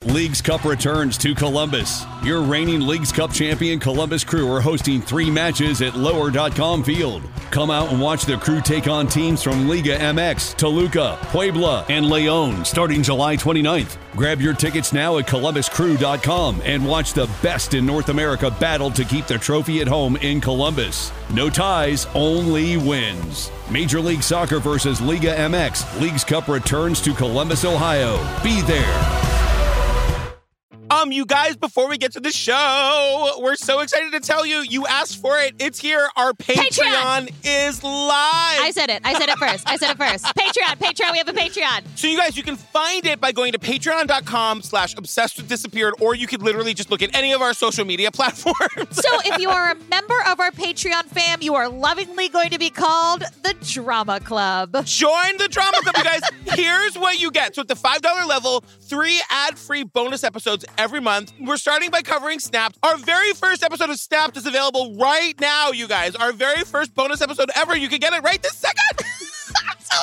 Leagues Cup returns to Columbus. Your reigning Leagues Cup champion Columbus Crew are hosting 3 matches at Lower.com Field. Come out and watch the Crew take on teams from Liga MX, Toluca, Puebla, and León starting July 29th. Grab your tickets now at ColumbusCrew.com and watch the best in North America battle to keep the trophy at home in Columbus. No ties, only wins. Major League Soccer versus Liga MX. Leagues Cup returns to Columbus, Ohio. Be there. You guys, before we get to the show, we're so excited to tell you, you asked for it. It's here. Our Patreon is live. I said it first. Patreon. We have a Patreon. So you guys, you can find it by going to patreon.com/obsessedwithdisappeared, or you could literally just look at any of our social media platforms. So if you are a member of our Patreon fam, you are lovingly going to be called the Drama Club. Join the Drama Club, you guys. Here's what you get. So at the $5 level, 3 ad-free bonus episodes every month. We're starting by covering Snapped. Our very first episode of Snapped is available right now, you guys. Our very first bonus episode ever. You can get it right this second. I'm so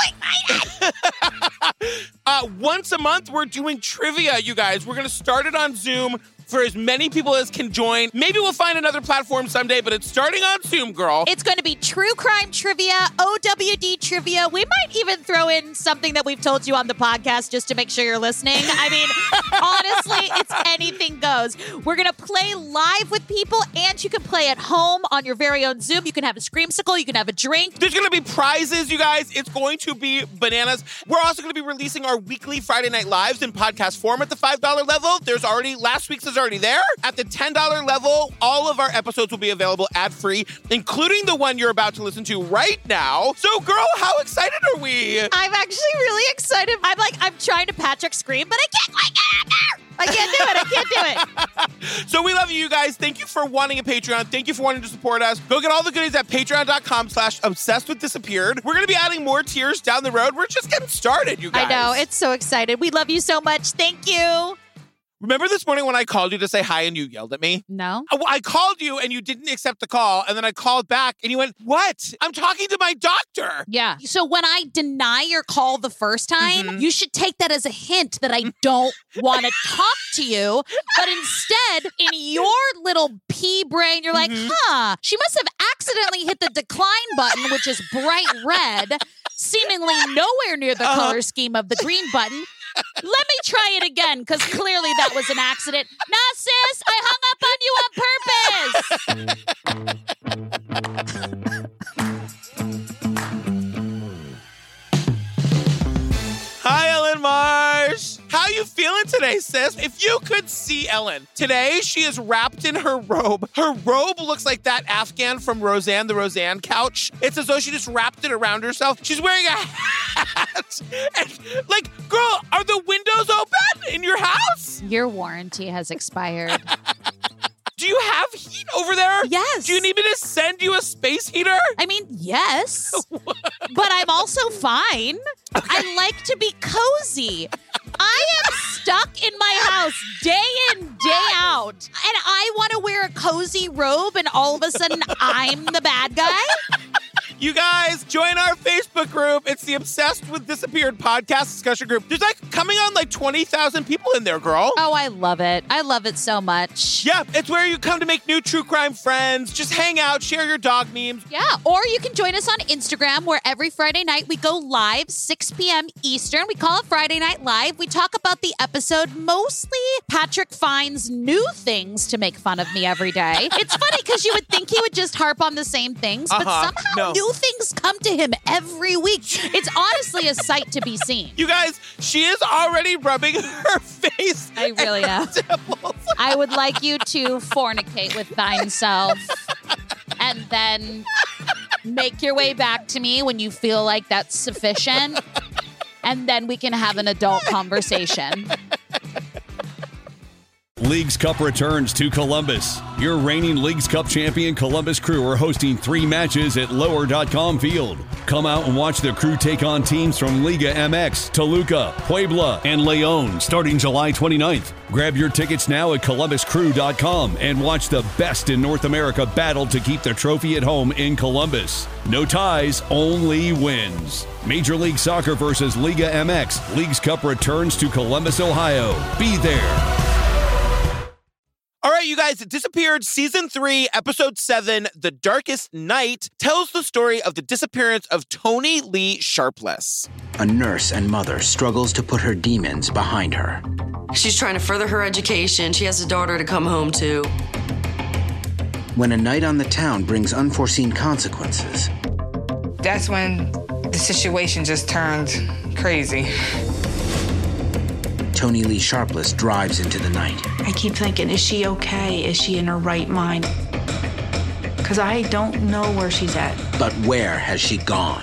excited. Once a month, we're doing trivia, you guys. We're going to start it on Zoom for as many people as can join. Maybe we'll find another platform someday, but it's starting on Zoom, girl. It's going to be true crime trivia, OWD trivia. We might even throw in something that we've told you on the podcast just to make sure you're listening. I mean, honestly, it's anything goes. We're going to play live with people, and you can play at home on your very own Zoom. You can have a screamsicle. You can have a drink. There's going to be prizes, you guys. It's going to be bananas. We're also going to be releasing our weekly Friday Night Lives in podcast form at the $5 level. Last week's is already there. At the $10 level, all of our episodes will be available ad-free, including the one you're about to listen to right now. So, girl, how excited are we? I'm actually really excited. I'm trying to Patrick scream, but I can't quite get out there. I can't do it. So we love you guys. Thank you for wanting a Patreon. Thank you for wanting to support us. Go get all the goodies at patreon.com/obsessedwithdisappeared. We're going to be adding more tiers down the road. We're just getting started, you guys. I know. It's so excited. We love you so much. Thank you. Remember this morning when I called you to say hi and you yelled at me? No. I called you and you didn't accept the call, and then I called back and you went, "What? I'm talking to my doctor." Yeah. So when I deny your call the first time, you should take that as a hint that I don't want to talk to you. But instead, in your little pea brain, you're like, she must have accidentally hit the decline button, which is bright red, seemingly nowhere near the color scheme of the green button. Let me try it again, because clearly that was an accident. Nah, sis, I hung up on you on purpose. Hi, Ellen Marsh. How you feeling today, sis? If you could see Ellen, today she is wrapped in her robe. Her robe looks like that Afghan from Roseanne, the Roseanne couch. It's as though she just wrapped it around herself. She's wearing a hat. And, girl, are the windows open in your house? Your warranty has expired. Do you have heat over there? Yes. Do you need me to send you a space heater? I mean, yes. But I'm also fine. Okay. I like to be cozy. I am stuck in my house day in, day out. And I want to wear a cozy robe, and all of a sudden I'm the bad guy? You guys, join our Facebook group. It's the Obsessed with Disappeared podcast discussion group. There's coming on 20,000 people in there, girl. Oh, I love it. I love it so much. Yeah, it's where you come to make new true crime friends. Just hang out, share your dog memes. Yeah, or you can join us on Instagram, where every Friday night we go live, 6 p.m. Eastern. We call it Friday Night Live. We talk about the episode. Mostly Patrick finds new things to make fun of me every day. It's funny because you would think he would just harp on the same things, but somehow new things come to him every week. It's honestly a sight to be seen. You guys, she is already rubbing her face. I really am. I would like you to fornicate with thine self and then make your way back to me when you feel like that's sufficient, and then we can have an adult conversation. Leagues Cup returns to Columbus. Your reigning Leagues Cup champion Columbus Crew are hosting 3 matches at Lower.com Field. Come out and watch the Crew take on teams from Liga MX, Toluca, Puebla, and León starting July 29th. Grab your tickets now at ColumbusCrew.com and watch the best in North America battle to keep the trophy at home in Columbus. No ties, only wins. Major League Soccer versus Liga MX. Leagues Cup returns to Columbus, Ohio. Be there. you guys, Disappeared Season 3, Episode 7, The Darkest Night, tells the story of the disappearance of Toni Lee Sharpless. A nurse and mother struggles to put her demons behind her. She's trying to further her education. She has a daughter to come home to. When a night on the town brings unforeseen consequences. That's when the situation just turned crazy. Toni Lee Sharpless drives into the night. I keep thinking, is she okay? Is she in her right mind? Because I don't know where she's at. But where has she gone?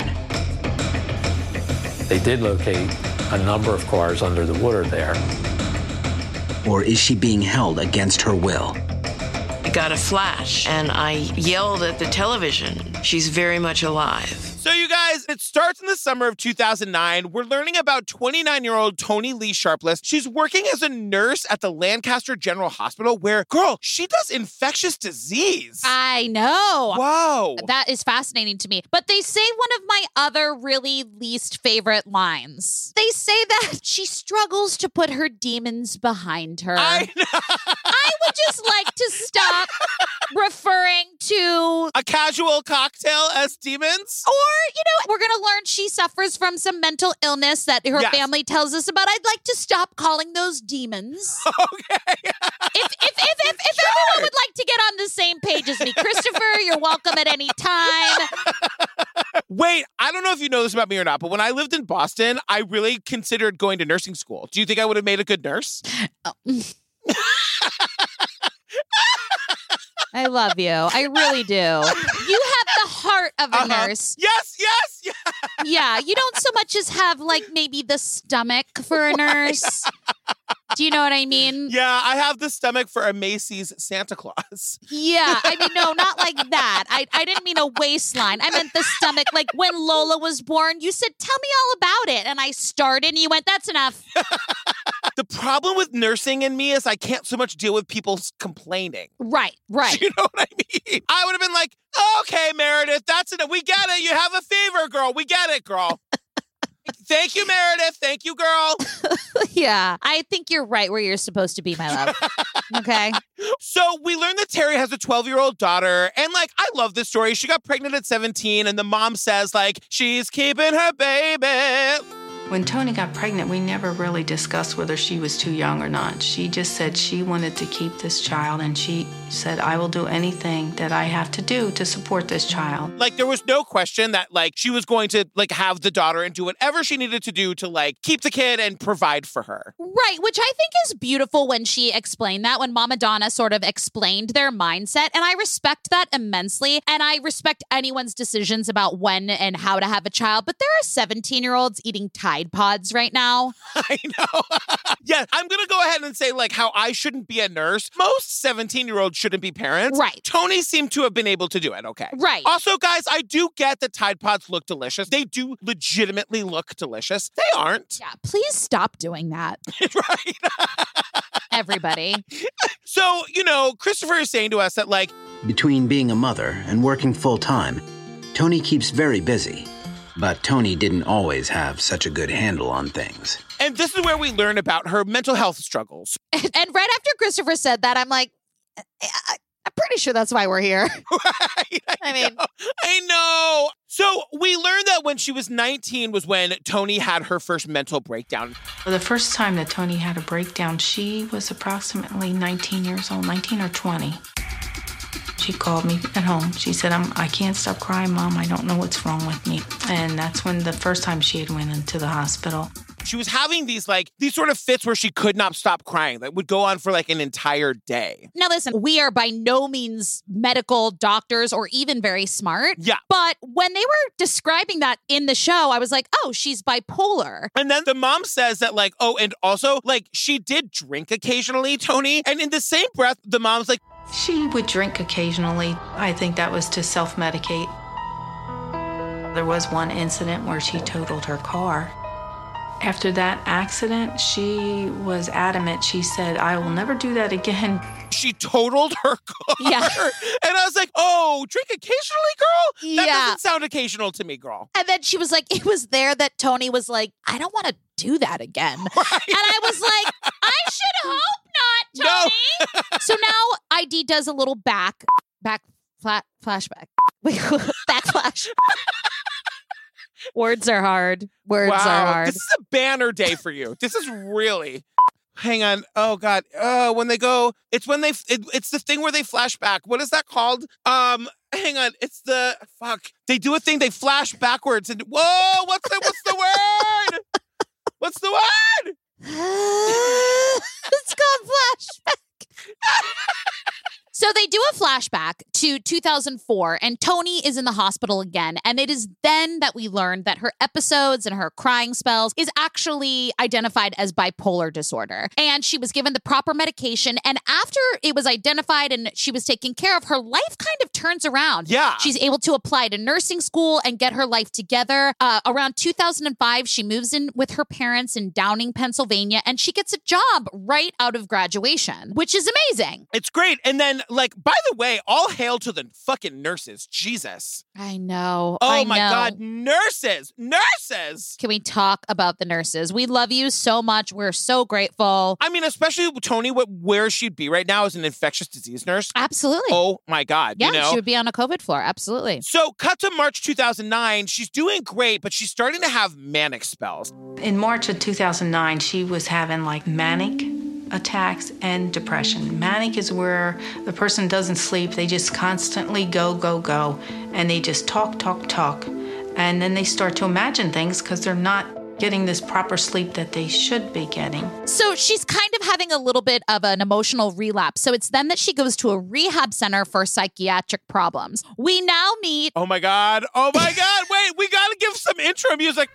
They did locate a number of cars under the water there. Or is she being held against her will? I got a flash, and I yelled at the television. She's very much alive. So you guys, it starts in the summer of 2009. We're learning about 29-year-old Toni Lee Sharpless. She's working as a nurse at the Lancaster General Hospital where, girl, she does infectious disease. I know. Wow. That is fascinating to me. But they say one of my other really least favorite lines. They say that she struggles to put her demons behind her. I know. I would just like to stop referring to a casual cocktail as demons? Or, we're going to learn she suffers from some mental illness that her family tells us about. I'd like to stop calling those demons. Okay. If everyone would like to get on the same page as me, Christopher, you're welcome at any time. Wait, I don't know if you know this about me or not, but when I lived in Boston, I really considered going to nursing school. Do you think I would have made a good nurse? I love you. I really do. You have the heart of a nurse. Yes. Yeah, you don't so much as have maybe the stomach for a nurse. Do you know what I mean? Yeah, I have the stomach for a Macy's Santa Claus. Yeah, no, not like that. I didn't mean a waistline. I meant the stomach. Like when Lola was born, you said, tell me all about it. And I started and you went, that's enough. The problem with nursing in me is I can't so much deal with people complaining. Right. You know what I mean? I would have been like, okay, Meredith, that's it. We get it. You have a fever, girl. We get it, girl. Thank you, Meredith. Thank you, girl. Yeah, I think you're right where you're supposed to be, my love. Okay. So we learned that Terry has a 12-year-old daughter. And I love this story. She got pregnant at 17 and the mom says she's keeping her baby. When Toni got pregnant, we never really discussed whether she was too young or not. She just said she wanted to keep this child, and she said, I will do anything that I have to do to support this child. There was no question that, she was going to, have the daughter and do whatever she needed to do to, keep the kid and provide for her. Right, which I think is beautiful when she explained that, when Mama Donna sort of explained their mindset. And I respect that immensely. And I respect anyone's decisions about when and how to have a child. But there are 17-year-olds eating Tide Pods right now. I know. Yeah, I'm going to go ahead and say, how I shouldn't be a nurse. Most 17-year-olds shouldn't be parents. Right. Toni seemed to have been able to do it, okay? Right. Also, guys, I do get that Tide Pods look delicious. They do legitimately look delicious. They aren't. Yeah, please stop doing that. Right. Everybody. So, Christopher is saying to us that, Between being a mother and working full-time, Toni keeps very busy. But Toni didn't always have such a good handle on things. And this is where we learn about her mental health struggles. And right after Christopher said that, I'm like, I'm pretty sure that's why we're here. Right. I know. So we learned that when she was 19 was when Toni had her first mental breakdown. The first time that Toni had a breakdown, she was approximately 19 years old, 19 or 20. She called me at home. She said, I can't stop crying, Mom. I don't know what's wrong with me. And that's when the first time she had went into the hospital. She was having these sort of fits where she could not stop crying that would go on for an entire day. Now, listen, we are by no means medical doctors or even very smart. Yeah. But when they were describing that in the show, I was like, oh, she's bipolar. And then the mom says that and also she did drink occasionally, Toni. And in the same breath, the mom's like, she would drink occasionally. I think that was to self-medicate. There was one incident where she totaled her car. After that accident, she was adamant. She said, I will never do that again. She totaled her car. Yeah. And I was like, oh, drink occasionally, girl? That doesn't sound occasional to me, girl. And then she was like, it was there that Toni was like, I don't want to do that again. Right. And I was like, I should hope not, Toni. So now I Candy does a little flashback. Wait, backflash. Words are hard. Words are hard. This is a banner day for you. This is really... Hang on. Oh, God. When they go... It's when it's the thing where they flash back. What is that called? Hang on. It's the... Fuck. They do a thing. They flash backwards. And whoa! What's the word? What's the word? It's called flashback. So they do a flashback to 2004, and Toni is in the hospital again. And it is then that we learn that her episodes and her crying spells is actually identified as bipolar disorder. And she was given the proper medication. And after it was identified and she was taken care of, her life kind of turns around. Yeah. She's able to apply to nursing school and get her life together. Around 2005, she moves in with her parents in Downing, Pennsylvania, and she gets a job right out of graduation, which is amazing. It's great. And then, like, by the way, all hail to the fucking nurses. Jesus. I know. Oh, my God. Nurses. Can we talk about the nurses? We love you so much. We're so grateful. I mean, especially Toni, where she'd be right now as an infectious disease nurse. Absolutely. Oh, my God. Yeah, you know? She would be on a COVID floor. Absolutely. So cut to March 2009. She's doing great, but she's starting to have manic spells. In March of 2009, she was having like manic attacks and depression. Manic is where the person doesn't sleep. They just constantly go, and they just talk. And then they start to imagine things because they're not getting this proper sleep that they should be getting. So she's kind of having a little bit of an emotional relapse. So it's then that she goes to a rehab center for psychiatric problems. We now meet... Oh, my God. Wait, we got to give some intro music.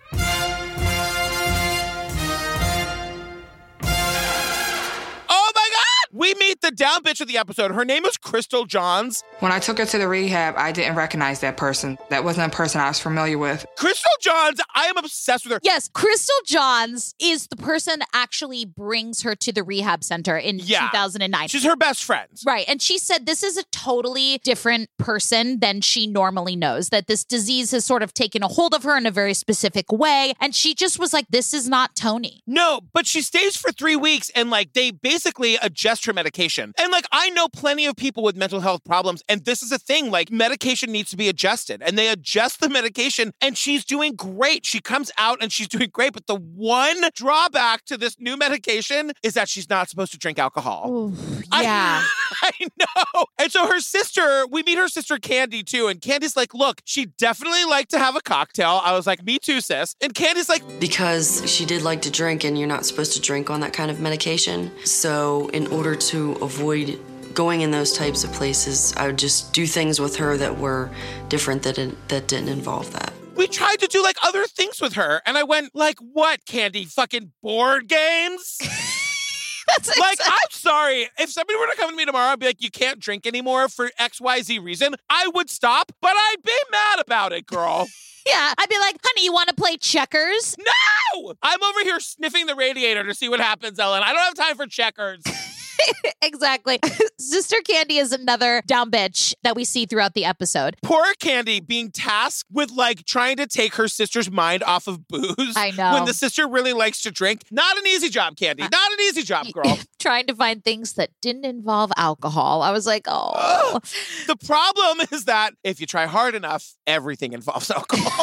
We meet the down bitch of the episode. Her name is Crystal Johns. When I took her to the rehab, I didn't recognize that person. That wasn't a person I was familiar with. Crystal Johns, I am obsessed with her. Yes, Crystal Johns is the person that actually brings her to the rehab center in 2009. She's her best friend. Right. And she said this is a totally different person than she normally knows, that this disease has sort of taken a hold of her in a very specific way. And she just was like, this is not Toni. No, but she stays for 3 weeks and like they basically adjust her medication. And like, I know plenty of people with mental health problems, and this is a thing, like medication needs to be adjusted, and they adjust the medication, and she's doing great. She comes out and she's doing great, but the one drawback to this new medication is that she's not supposed to drink alcohol. Ooh, yeah. I know. And so her sister, we meet her sister Candy too, and Candy's like, look, she definitely liked to have a cocktail. I was like, me too, sis. And Candy's like, because she did like to drink, and you're not supposed to drink on that kind of medication. So in order to avoid going in those types of places, I would just do things with her that were different, that didn't involve that. We tried to do like other things with her, and I went like, what, Candy? Fucking board games? Like, I'm sorry. If somebody were to come to me tomorrow and be like, you can't drink anymore for XYZ reason, I would stop, but I'd be mad about it, girl. Yeah, I'd be like, honey, you want to play checkers? No! I'm over here sniffing the radiator to see what happens, Ellen. I don't have time for checkers. Exactly. Sister Candy is another down bitch that we see throughout the episode. Poor Candy being tasked with like trying to take her sister's mind off of booze. I know. When the sister really likes to drink. Not an easy job, Candy. Not an easy job, girl. Trying to find things that didn't involve alcohol. I was like, oh. The problem is that if you try hard enough, everything involves alcohol.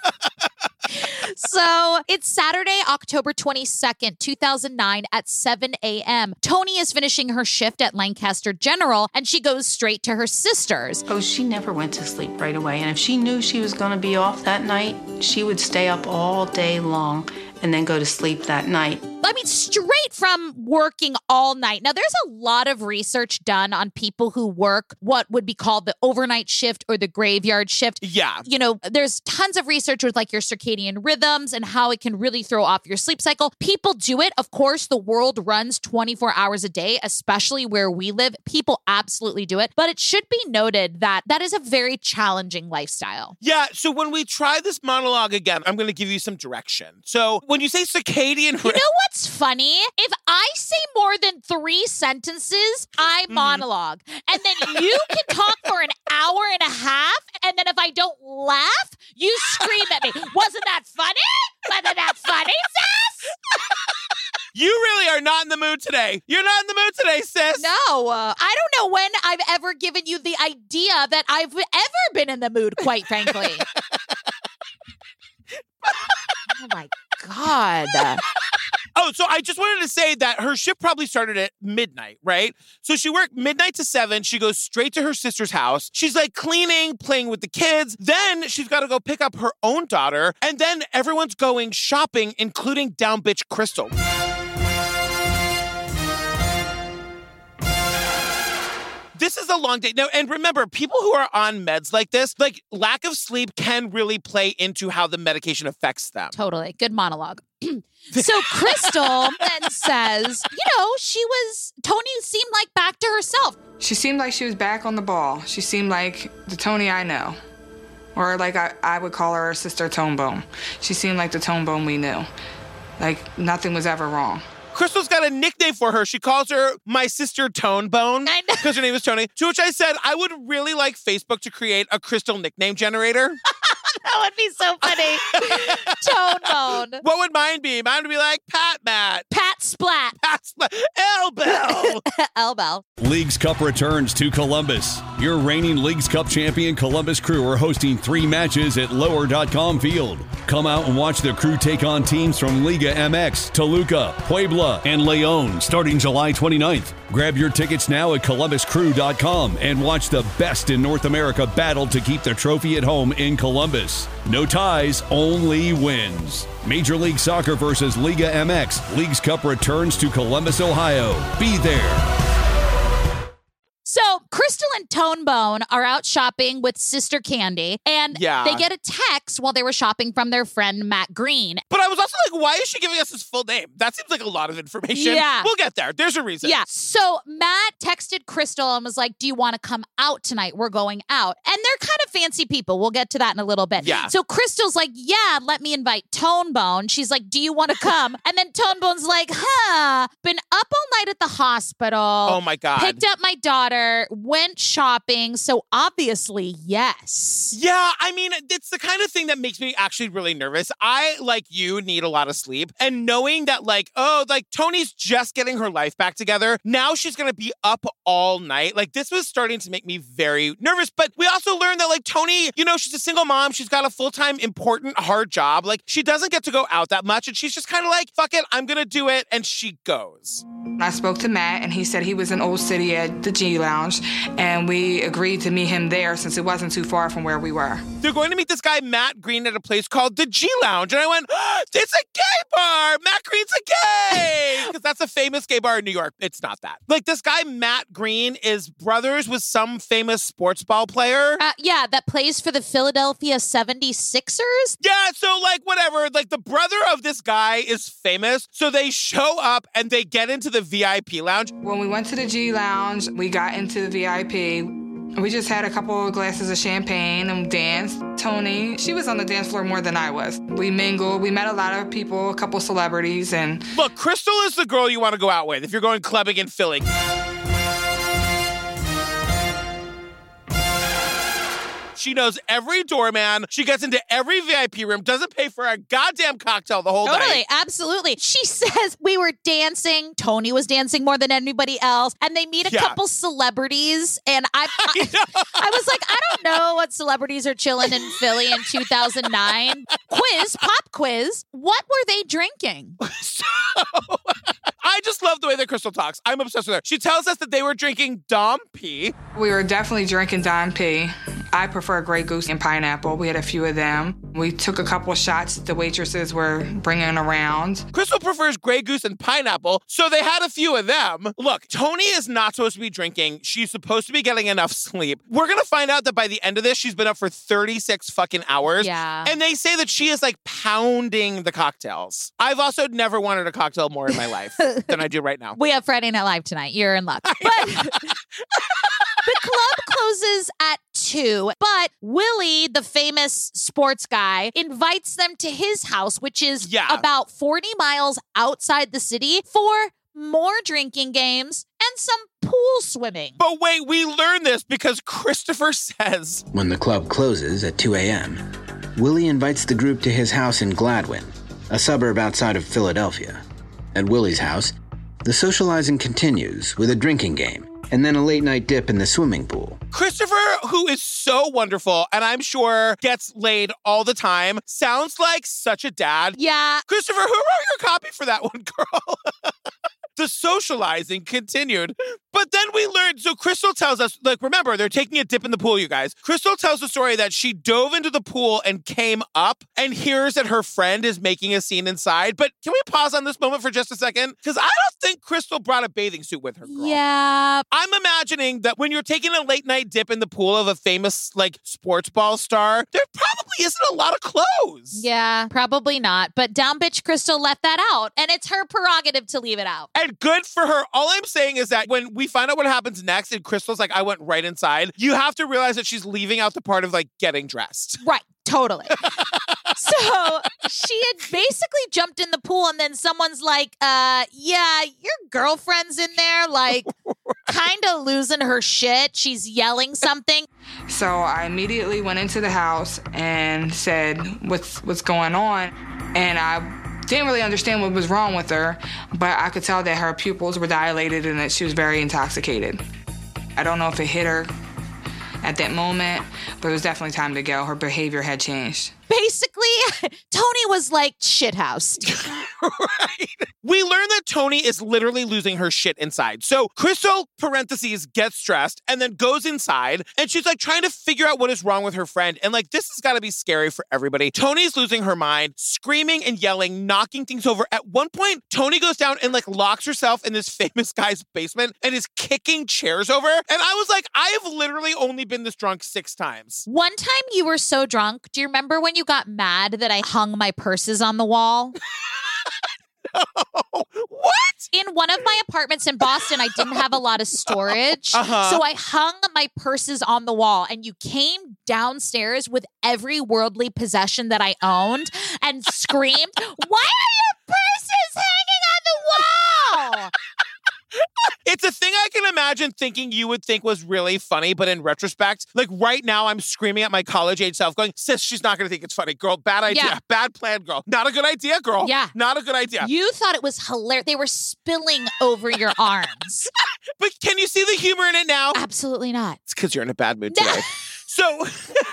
So it's Saturday, October 22nd, 2009 at 7 a.m. Toni is finishing her shift at Lancaster General, and she goes straight to her sister's. Oh, she never went to sleep right away. And if she knew she was going to be off that night, she would stay up all day long and then go to sleep that night. I mean, straight from working all night. Now, there's a lot of research done on people who work what would be called the overnight shift or the graveyard shift. Yeah. You know, there's tons of research with like your circadian rhythms and how it can really throw off your sleep cycle. People do it. Of course, the world runs 24 hours a day, especially where we live. People absolutely do it. But it should be noted that that is a very challenging lifestyle. Yeah. So when we try this monologue again, I'm going to give you some direction. So when you say circadian rhythm. You know what's funny? If I say more than 3 sentences, I monologue. And then you can talk for an hour and a half. And then if I don't laugh, you scream at me. Wasn't that funny? Wasn't that funny, sis? You really are not in the mood today. You're not in the mood today, sis. No, I don't know when I've ever given you the idea that I've ever been in the mood, quite frankly. Oh, my God. Oh, so I just wanted to say that her shift probably started at midnight, right? So she worked midnight to 7. She goes straight to her sister's house. She's like cleaning, playing with the kids. Then she's got to go pick up her own daughter. And then everyone's going shopping, including down bitch Crystal. This is a long day. Now, and remember, people who are on meds like this, like lack of sleep can really play into how the medication affects them. Totally. Good monologue. So Crystal then says, Tony seemed like back to herself. She seemed like she was back on the ball. She seemed like the Tony I know. Or like I would call her sister Tonebone. She seemed like the Tonebone we knew. Like nothing was ever wrong. Crystal's got a nickname for her. She calls her my sister Tonebone because her name is Tony. To which I said, I would really like Facebook to create a Crystal nickname generator. That would be so funny. Tonebone. What would mine be? Mine would be like Pat Matt. Pat Splat. Pat Splat. Elbow. Elbow. Leagues Cup returns to Columbus. Your reigning Leagues Cup champion Columbus Crew are hosting 3 matches at Lower.com Field. Come out and watch the Crew take on teams from Liga MX, Toluca, Puebla, and Leon starting July 29th. Grab your tickets now at ColumbusCrew.com and watch the best in North America battle to keep the trophy at home in Columbus. No ties, only wins. Major League Soccer versus Liga MX. Leagues Cup returns to Columbus, Ohio. Be there. So Crystal and Tonebone are out shopping with Sister Candy, and they get a text while they were shopping from their friend Matt Green. But I was also like, why is she giving us his full name? That seems like a lot of information. Yeah. We'll get there. There's a reason. Yeah. So Matt texted Crystal and was like, do you want to come out tonight? We're going out. And they're kind of fancy people. We'll get to that in a little bit. Yeah. So Crystal's like, yeah, let me invite Tonebone. She's like, do you want to come? And then Tonebone's like, been up all night at the hospital. Oh my God. Picked up my daughter. Went shopping, so obviously, yes. Yeah, I mean, it's the kind of thing that makes me actually really nervous. I, like you, need a lot of sleep. And knowing that, Tony's just getting her life back together, now she's going to be up all night. Like, this was starting to make me very nervous. But we also learned that, Tony, she's a single mom. She's got a full-time, important, hard job. She doesn't get to go out that much. And she's just kind of like, fuck it, I'm going to do it. And she goes. I spoke to Matt, and he said he was in Old City at the G Lounge, and we agreed to meet him there since it wasn't too far from where we were. They're going to meet this guy, Matt Green, at a place called the G Lounge. And I went, it's a gay bar! Matt Green's a gay! Because that's a famous gay bar in New York. It's not that. This guy, Matt Green, is brothers with some famous sports ball player. That plays for the Philadelphia 76ers? Yeah, so, whatever. The brother of this guy is famous. So they show up and they get into the VIP lounge. When we went to the G Lounge, we got into the VIP. We just had a couple of glasses of champagne and danced. Tony, she was on the dance floor more than I was. We mingled. We met a lot of people, a couple celebrities, and... Look, Crystal is the girl you want to go out with if you're going clubbing in Philly. She knows every doorman. She gets into every VIP room, doesn't pay for a goddamn cocktail the whole Totally, night. absolutely. She says we were dancing. Tony was dancing more than anybody else. And they meet a couple celebrities. And I was like, I don't know what celebrities are chilling in Philly in 2009. Pop quiz. What were they drinking? I just love the way that Crystal talks. I'm obsessed with her. She tells us that they were drinking Dom P. We were definitely drinking Dom P. I prefer Grey Goose and pineapple. We had a few of them. We took a couple shots the waitresses were bringing around. Crystal prefers Grey Goose and pineapple, so they had a few of them. Look, Tony is not supposed to be drinking. She's supposed to be getting enough sleep. We're going to find out that by the end of this, she's been up for 36 fucking hours. Yeah. And they say that she is pounding the cocktails. I've also never wanted a cocktail more in my life than I do right now. We have Friday Night Live tonight. You're in luck. But the club closes at 2, but Willie, the famous sports guy, invites them to his house, which is about 40 miles outside the city, for more drinking games and some pool swimming. But wait, we learned this because Christopher says... When the club closes at 2 a.m., Willie invites the group to his house in Gladwin, a suburb outside of Philadelphia. At Willie's house, the socializing continues with a drinking game and then a late-night dip in the swimming pool. Christopher, who is so wonderful and I'm sure gets laid all the time, sounds like such a dad. Yeah. Christopher, who wrote your copy for that one, girl? The socializing continued. But then we learned, so Crystal tells us, like, remember, they're taking a dip in the pool, you guys. Crystal tells the story that she dove into the pool and came up and hears that her friend is making a scene inside. But can we pause on this moment for just a second? Because I don't think Crystal brought a bathing suit with her, girl. Yeah. I'm imagining that when you're taking a late night dip in the pool of a famous, like, sports ball star, there probably isn't a lot of clothes. Yeah, probably not. But down bitch Crystal left that out, and it's her prerogative to leave it out. And good for her. All I'm saying is that when we find out what happens next and Crystal's like, I went right inside, you have to realize that she's leaving out the part of like getting dressed. Right. Totally. So she had basically jumped in the pool and then someone's like, yeah, your girlfriend's in there, like kind of losing her shit. She's yelling something. So I immediately went into the house and said, what's going on? And I didn't really understand what was wrong with her, but I could tell that her pupils were dilated and that she was very intoxicated. I don't know if it hit her at that moment, but it was definitely time to go. Her behavior had changed. Basically, Tony was like shithoused. Right. We learned that Tony is literally losing her shit inside. So Crystal, parentheses, gets stressed and then goes inside and she's like trying to figure out what is wrong with her friend. And like, this has got to be scary for everybody. Tony's losing her mind, screaming and yelling, knocking things over. At one point, Tony goes down and like locks herself in this famous guy's basement and is kicking chairs over. And I was like, I have literally only been this drunk 6 times. One time you were so drunk. Do you remember when you got mad that I hung my purses on the wall? What? In one of my apartments in Boston, I didn't have a lot of storage. So I hung my purses on the wall and you came downstairs with every worldly possession that I owned and screamed, "Why are your purses hanging on the wall?" It's a thing I can imagine thinking you would think was really funny, but in retrospect, like right now I'm screaming at my college-age self going, sis, she's not going to think it's funny. Girl, bad idea. Yeah. Bad plan, girl. Not a good idea, girl. Yeah. Not a good idea. You thought it was hilarious. They were spilling over your arms. But can you see the humor in it now? Absolutely not. It's because you're in a bad mood today. So...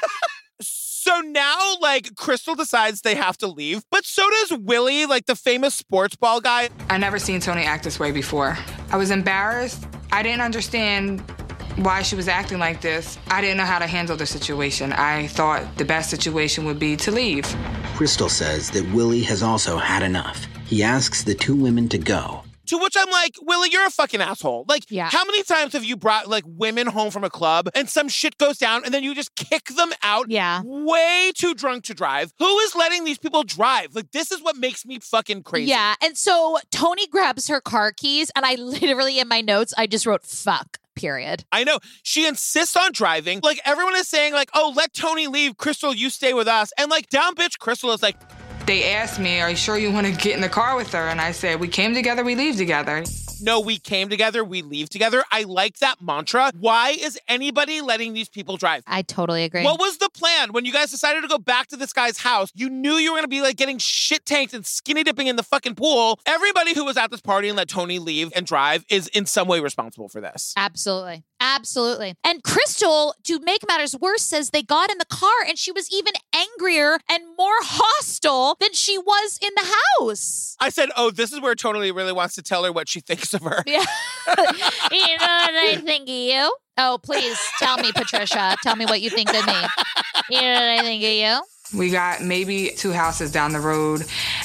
So now, like, Crystal decides they have to leave, but so does Willie, like the famous sports ball guy. I never seen Tony act this way before. I was embarrassed. I didn't understand why she was acting like this. I didn't know how to handle the situation. I thought the best situation would be to leave. Crystal says that Willie has also had enough. He asks the 2 women to go. To which I'm like, Willie, you're a fucking asshole. Like, Yeah. How many times have you brought, like, women home from a club and some shit goes down and then you just kick them out? Yeah. Way too drunk to drive. Who is letting these people drive? Like, this is what makes me fucking crazy. Yeah. And so Tony grabs her car keys and I literally, in my notes, I just wrote fuck. Period. I know. She insists on driving. Like, everyone is saying, like, oh, let Tony leave. Crystal, you stay with us. And, like, down bitch Crystal is like... They asked me, are you sure you want to get in the car with her? And I said, we came together, we leave together. No, we came together, we leave together. I like that mantra. Why is anybody letting these people drive? I totally agree. What was the plan when you guys decided to go back to this guy's house? You knew you were going to be like getting shit tanked and skinny dipping in the fucking pool. Everybody who was at this party and let Tony leave and drive is in some way responsible for this. Absolutely. Absolutely. And Crystal, to make matters worse, says they got in the car and she was even angrier and more hostile than she was in the house. I said, oh, this is where Tony really wants to tell her what she thinks of her. Yeah. You know what I think of you? Oh, please tell me, Patricia. Tell me what you think of me. You know what I think of you? We got maybe 2 houses down the road,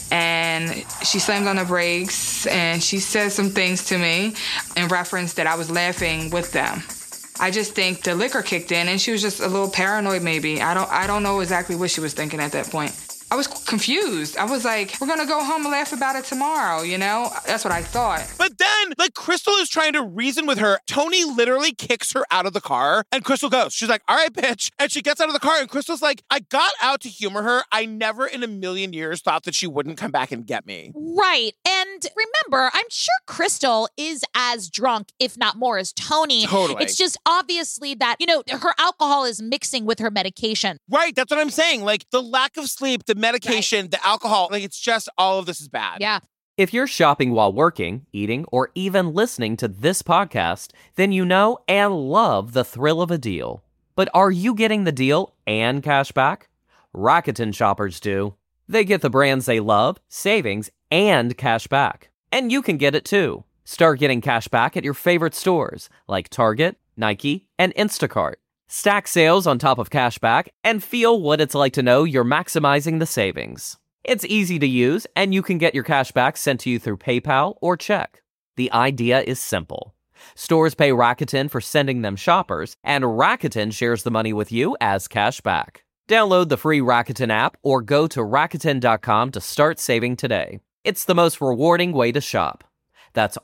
and she slammed on the brakes, and she said some things to me in reference that I was laughing with them. I just think the liquor kicked in, and she was just a little paranoid maybe. I don't know exactly what she was thinking at that point. I was confused. I was like, we're going to go home and laugh about it tomorrow, you know? That's what I thought. But then, like, Crystal is trying to reason with her. Tony literally kicks her out of the car, and Crystal goes. She's like, all right, bitch. And she gets out of the car, and Crystal's like, I got out to humor her. I never in a million years thought that she wouldn't come back and get me. Right. And remember, I'm sure Crystal is as drunk, if not more, as Tony. Totally. It's just obviously that, you know, her alcohol is mixing with her medication. Right. That's what I'm saying. Like, the lack of sleep, the medication, the alcohol, like, it's just all of this is bad. Yeah. If you're shopping while working, eating, or even listening to this podcast, then you know and love the thrill of a deal. But are you getting the deal and cash back? Rakuten shoppers do. They get the brands they love, savings, and cash back. And you can get it too. Start getting cash back at your favorite stores like Target, Nike, and Instacart. Stack sales on top of cash back and feel what it's like to know you're maximizing the savings. It's easy to use, and you can get your cash back sent to you through PayPal or check. The idea is simple. Stores pay Rakuten for sending them shoppers, and Rakuten shares the money with you as cash back. Download the free Rakuten app or go to Rakuten.com to start saving today. It's the most rewarding way to shop. That's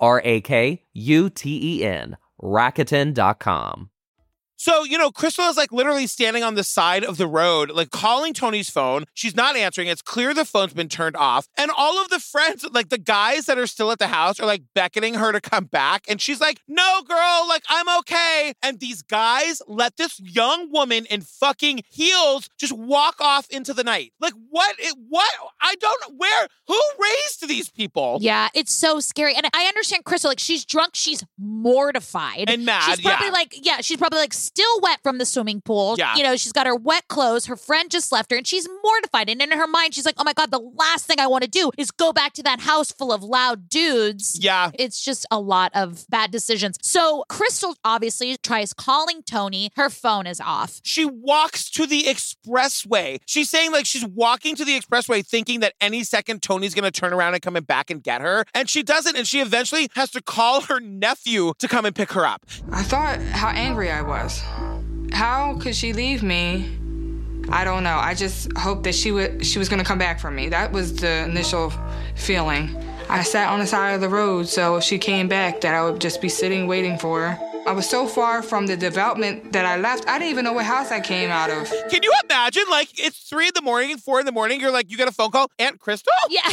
RAKUTEN, Rakuten.com. So, Crystal is like literally standing on the side of the road, like calling Tony's phone. She's not answering. It's clear the phone's been turned off. And all of the friends, like the guys that are still at the house are like beckoning her to come back. And she's like, no, girl, like I'm okay. And these guys let this young woman in fucking heels just walk off into the night. Like what? I don't know. Who raised these people? Yeah, it's so scary. And I understand Crystal, like she's drunk. She's mortified. And mad, she's probably like still wet from the swimming pool. Yeah. She's got her wet clothes. Her friend just left her and she's mortified. And in her mind, she's like, oh my God, the last thing I want to do is go back to that house full of loud dudes. Yeah. It's just a lot of bad decisions. So Crystal obviously tries calling Tony. Her phone is off. She walks to the expressway. She's saying like she's walking to the expressway thinking that any second Tony's going to turn around and come back and get her. And she doesn't. And she eventually has to call her nephew to come and pick her up. I thought how angry I was. How could she leave me? I don't know. I just hoped that she was going to come back for me. That was the initial feeling. I sat on the side of the road, so if she came back, that I would just be sitting waiting for her. I was so far from the development that I left, I didn't even know what house I came out of. Can you imagine? Like, it's 3 in the morning, 4 in the morning, you're like, you get a phone call, Aunt Crystal? Yeah.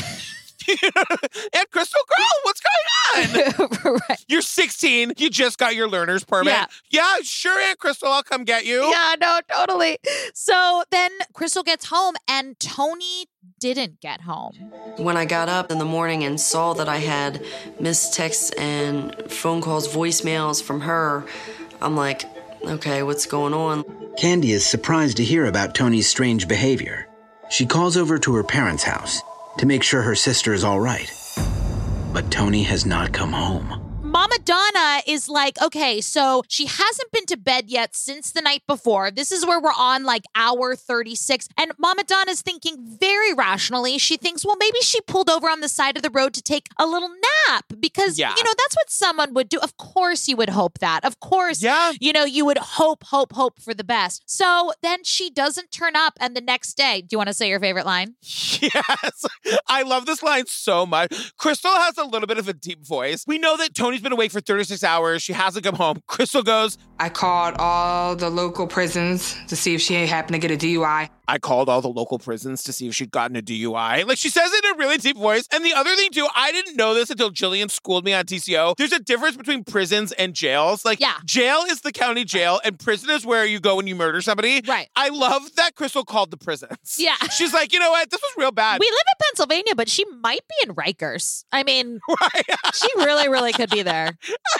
Aunt Crystal, girl, what's going on? Right. You're 16. You just got your learner's permit. Yeah, sure, Aunt Crystal, I'll come get you. Yeah, no, totally. So then Crystal gets home and Tony didn't get home. When I got up in the morning and saw that I had missed texts and phone calls, voicemails from her, I'm like, okay, what's going on? Candy is surprised to hear about Tony's strange behavior. She calls over to her parents' house to make sure her sister is all right. But Tony has not come home. Mama Donna is like, okay, so she hasn't been to bed yet since the night before. This is where we're on like hour 36. And Mama Donna's thinking very rationally. She thinks, well, maybe she pulled over on the side of the road to take a little nap because, that's what someone would do. Of course you would hope that. Of course, you would hope for the best. So then she doesn't turn up. And the next day, do you want to say your favorite line? Yes. I love this line so much. Crystal has a little bit of a deep voice. We know that Tony's been awake for 36 hours. She hasn't come home. Crystal goes, I called all the local prisons to see if she happened to get a DUI. I called all the local prisons to see if she'd gotten a DUI. Like, she says it in a really deep voice. And the other thing, too, I didn't know this until Jillian schooled me on TCO. There's a difference between prisons and jails. Like, jail is the county jail, and prison is where you go when you murder somebody. Right. I love that Crystal called the prisons. Yeah. She's like, you know what? This was real bad. We live in Pennsylvania, but she might be in Rikers. I mean, she really, really could be there.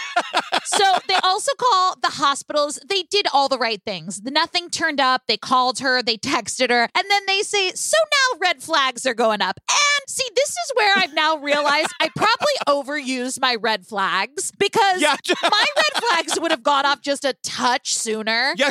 So they also call the hospitals. They did all the right things. Nothing turned up. They called her. They texted her. And then they say, so now red flags are going up. And see, this is where I've now realized I probably overused my red flags because my red flags would have gone off just a touch sooner. Yeah.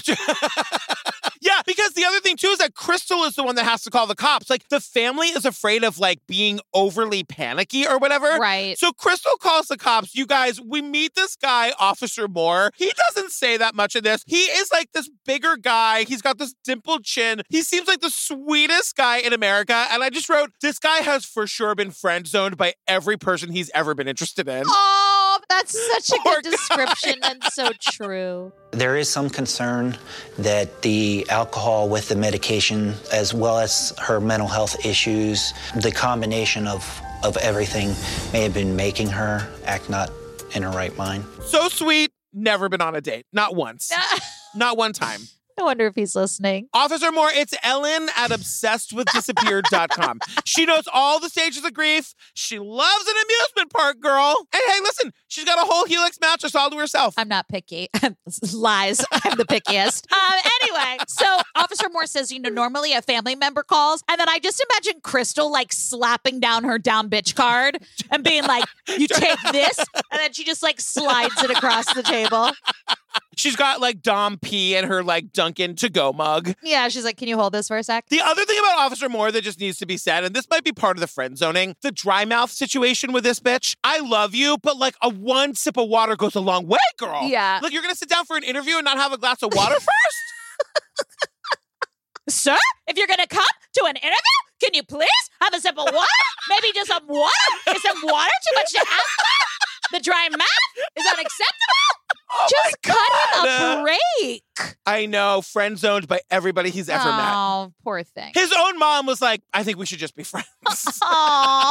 Yeah, because the other thing, too, is that Crystal is the one that has to call the cops. Like, the family is afraid of, like, being overly panicky or whatever. Right. So Crystal calls the cops. You guys, we meet this guy, Officer Moore. He doesn't say that much in this. He is, like, this bigger guy. He's got this dimpled chin. He seems like the sweetest guy in America. And I just wrote, this guy has for sure been friend-zoned by every person he's ever been interested in. Oh, that's such a good description and so true. There is some concern that the alcohol with the medication, as well as her mental health issues, the combination of everything may have been making her act not in her right mind. So sweet, never been on a date. Not once. Not one time. I wonder if he's listening. Officer Moore, it's Ellen at obsessedwithdisappeared.com. She knows all the stages of grief. She loves an amusement park, girl. And hey, listen, she's got a whole Helix mattress all to herself. I'm not picky. Lies. I'm the pickiest. Anyway, so Officer Moore says, normally a family member calls, and then I just imagine Crystal like slapping down her down bitch card and being like, you take this, and then she just like slides it across the table. She's got like Dom P and her like Dunkin' to-go mug. Yeah, she's like, can you hold this for a sec? The other thing about Officer Moore that just needs to be said, and this might be part of the friend zoning, the dry mouth situation with this bitch. I love you, but like a one sip of water goes a long way, girl. Yeah. Like you're going to sit down for an interview and not have a glass of water first? Sir, if you're going to come to an interview, can you please have a sip of water? Maybe just some water? Is some water too much to ask for? The dry mouth is unacceptable. Oh just cut him a break. I know, friend zoned by everybody he's ever met. Oh, poor thing. His own mom was like, I think we should just be friends. Oh,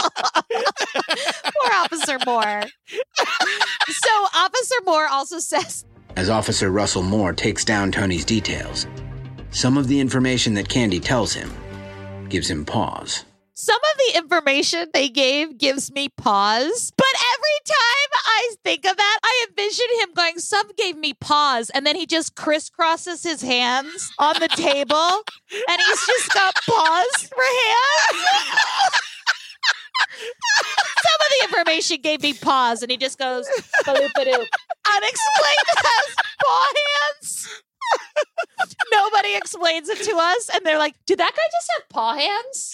poor Officer Moore. So Officer Moore also says, As Officer Russell Moore takes down Tony's details, some of the information that Candy tells him gives him pause. Some of the information they gave gives me pause, but every time I think of that, I envision him going, some gave me pause, and then he just crisscrosses his hands on the table, and he's just got pause for hands. Some of the information gave me pause, and he just goes, baloo-ba-doo. Unexplained has paw hands. Nobody explains it to us, and they're like, did that guy just have paw hands?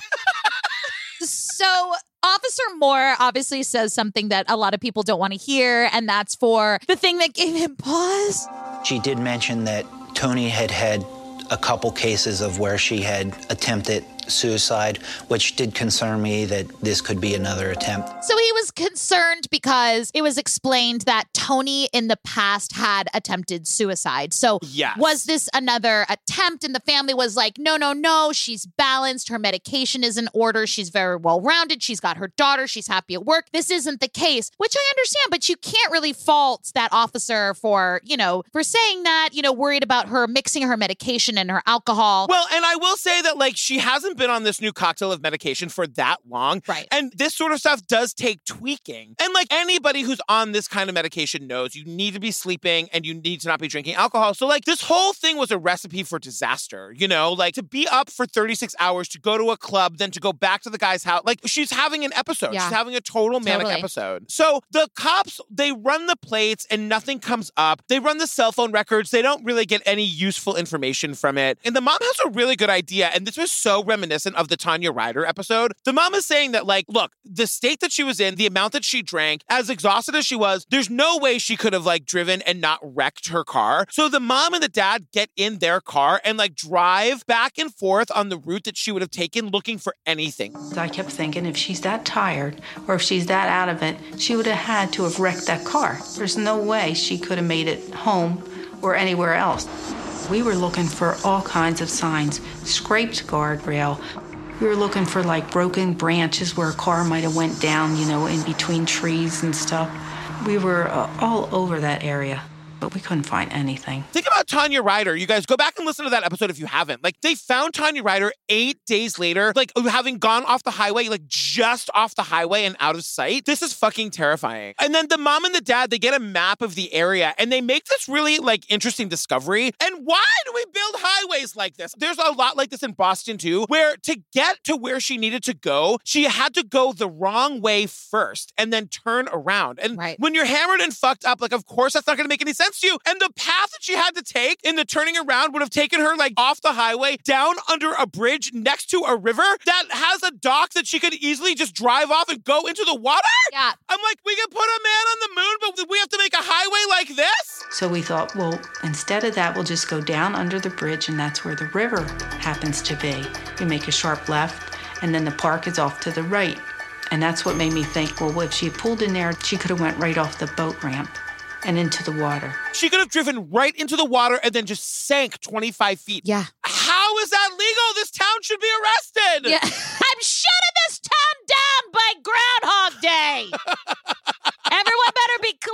So Officer Moore obviously says something that a lot of people don't want to hear, and that's for the thing that gave him pause. She did mention that Tony had had a couple cases of where she had attempted suicide, which did concern me that this could be another attempt. So he was concerned because it was explained that Tony in the past had attempted suicide. So yes. Was this another attempt? And the family was like, no, she's balanced. Her medication is in order. She's very well-rounded. She's got her daughter. She's happy at work. This isn't the case, which I understand, but you can't really fault that officer for saying that, worried about her mixing her medication and her alcohol. Well, and I will say that, like, she hasn't been on this new cocktail of medication for that long. Right. And this sort of stuff does take tweaking. And, like, anybody who's on this kind of medication knows you need to be sleeping and you need to not be drinking alcohol. So, like, this whole thing was a recipe for disaster, Like, to be up for 36 hours, to go to a club, then to go back to the guy's house. Like, she's having an episode. Yeah. She's having a total manic episode. So the cops, they run the plates and nothing comes up. They run the cell phone records. They don't really get any useful information from it. And the mom has a really good idea. And this was so reminiscent of the Tanya Ryder episode. The mom is saying that, like, look, the state that she was in, the amount that she drank, as exhausted as she was, there's no way she could have, like, driven and not wrecked her car. So the mom and the dad get in their car and, like, drive back and forth on the route that she would have taken looking for anything. I kept thinking, if she's that tired or if she's that out of it, she would have had to have wrecked that car. There's no way she could have made it home or anywhere else. We were looking for all kinds of signs, scraped guardrail. We were looking for, like, broken branches where a car might have went down, in between trees and stuff. We were all over that area, but we couldn't find anything. Think about Tanya Ryder. You guys go back and listen to that episode if you haven't. Like, they found Tanya Ryder 8 days later, like, having gone off the highway, like, just off the highway and out of sight. This is fucking terrifying. And then the mom and the dad, they get a map of the area and they make this really, like, interesting discovery. And why do we build highways like this? There's a lot like this in Boston, too, where to get to where she needed to go, she had to go the wrong way first and then turn around. And when you're hammered and fucked up, like, of course, that's not going to make any sense to you. And the path that she had to take in the turning around would have taken her, like, off the highway, down under a bridge next to a river that has a dock that she could easily just drive off and go into the water? Yeah. I'm like, we can put a man on the moon, but we have to make a highway like this? So we thought, well, instead of that, we'll just go down under the bridge, and that's where the river happens to be. We make a sharp left, and then the park is off to the right. And that's what made me think, well, if she had pulled in there, she could have went right off the boat ramp and into the water. She could have driven right into the water and then just sank 25 feet. Yeah. How is that legal? This town should be arrested. Yeah. I'm shutting this town down by Groundhog Day. Everyone better be cleared.